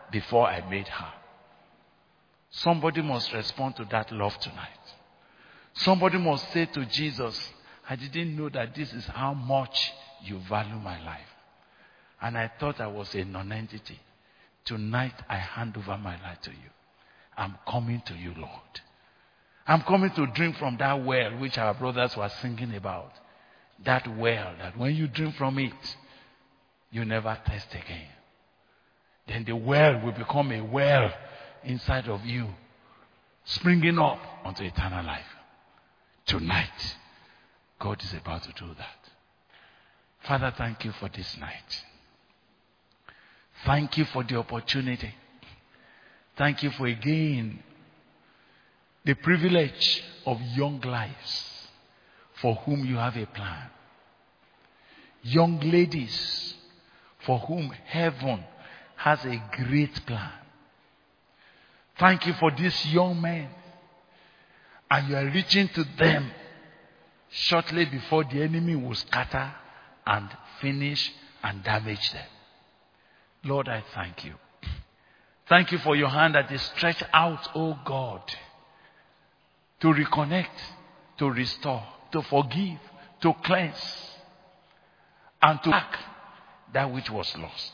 before I made her. Somebody must respond to that love tonight. Somebody must say to Jesus, I didn't know that this is how much you value my life. And I thought I was a non-entity. Tonight I hand over my life to you. I'm coming to you, Lord. I'm coming to drink from that well which our brothers were singing about. That well that when you drink from it, you never thirst again. Then the well will become a well inside of you, springing up unto eternal life. Tonight, God is about to do that. Father, thank you for this night. Thank you for the opportunity. Thank you for again the privilege of young lives for whom you have a plan. Young ladies for whom heaven has a great plan. Thank you for these young men. And you are reaching to them shortly before the enemy will scatter and finish and damage them. Lord, I thank you. Thank you for your hand that is stretched out, oh God, to reconnect, to restore, to forgive, to cleanse, and to back that which was lost.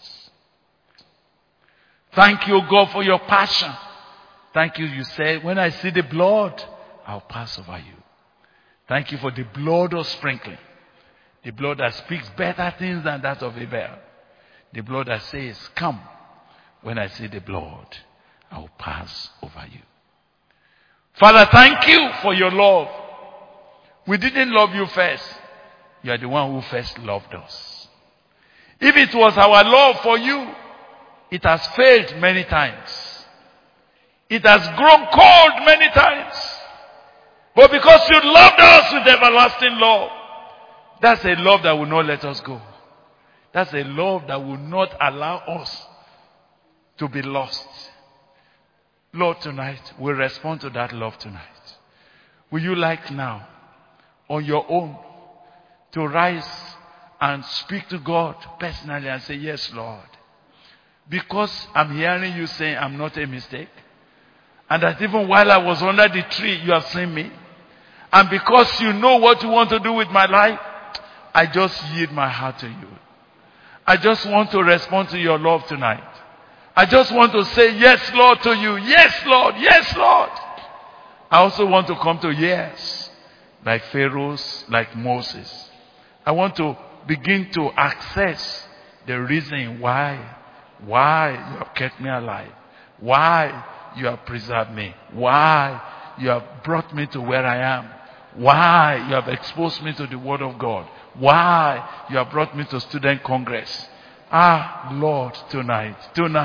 Thank you, God, for your passion. Thank you, you said, when I see the blood, I'll pass over you. Thank you for the blood of sprinkling. The blood that speaks better things than that of Abel. The blood that says, come. When I see the blood, I'll pass over you. Father, thank you for your love. We didn't love you first. You are the one who first loved us. If it was our love for you, it has failed many times. It has grown cold many times. But because you loved us with everlasting love, that's a love that will not let us go. That's a love that will not allow us to be lost. Lord, tonight, we'll respond to that love tonight. Will you like now, on your own, to rise and speak to God personally and say, yes, Lord. Because I'm hearing you saying I'm not a mistake. And that even while I was under the tree, you have seen me. And because you know what you want to do with my life, I just yield my heart to you. I just want to respond to your love tonight. I just want to say yes, Lord, to you. Yes, Lord. Yes, Lord. I also want to come to yes, like Pharaoh's, like Moses. I want to begin to access the reason why you have kept me alive, why you have preserved me, why you have brought me to where I am, why you have exposed me to the Word of God, why you have brought me to Student Congress. Lord, tonight,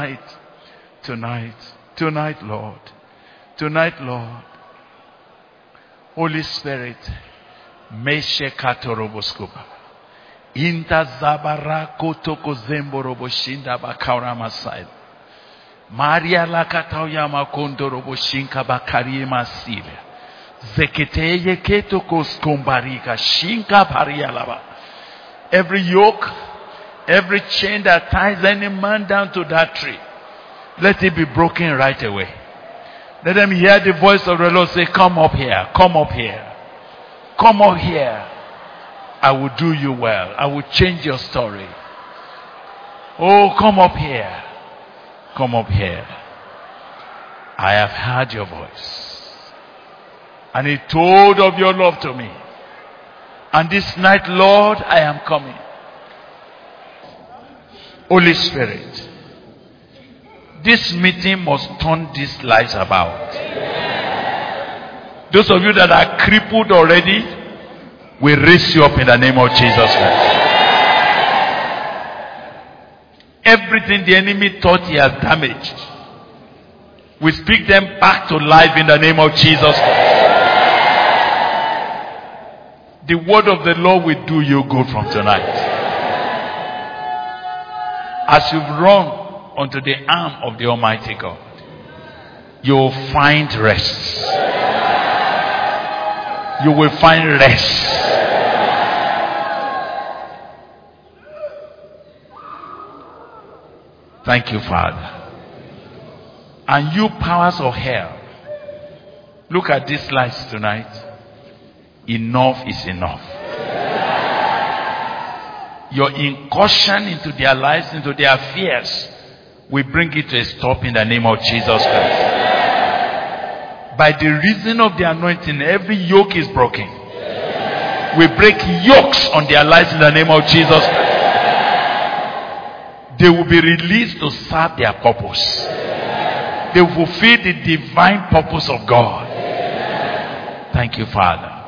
Lord. Holy Spirit, Meshe Katoroboskuba. Inta Zabara Kotoko Zemboroboshinda Bakaura Masai. Maria Lakatauya Makondo Roboshinka Bakari Masile. Zeketeye Ketoko Skombarika Shinka Parialaba. Every yoke, every chain that ties any man down to that tree, let it be broken right away. Let them hear the voice of the Lord say, come up here, come up here, come up here. I will do you well. I will change your story. Oh, come up here. Come up here. I have heard your voice. And he told of your love to me. And this night, Lord, I am coming. Holy Spirit, this meeting must turn these lives about. Those of you that are crippled already, we raise you up in the name of Jesus Christ. Everything the enemy thought he has damaged, we speak them back to life in the name of Jesus Christ. The word of the Lord will do you good from tonight. As you've run unto the arm of the Almighty God, you will find rest. You will find rest. Thank you, Father. And you powers of hell, look at these lights tonight. Enough is enough. Your incursion into their lives, into their affairs, we bring it to a stop in the name of Jesus Christ. By the reason of the anointing, every yoke is broken. We break yokes on their lives in the name of Jesus Christ. They will be released to serve their purpose. They will fulfill the divine purpose of God. Thank you, Father.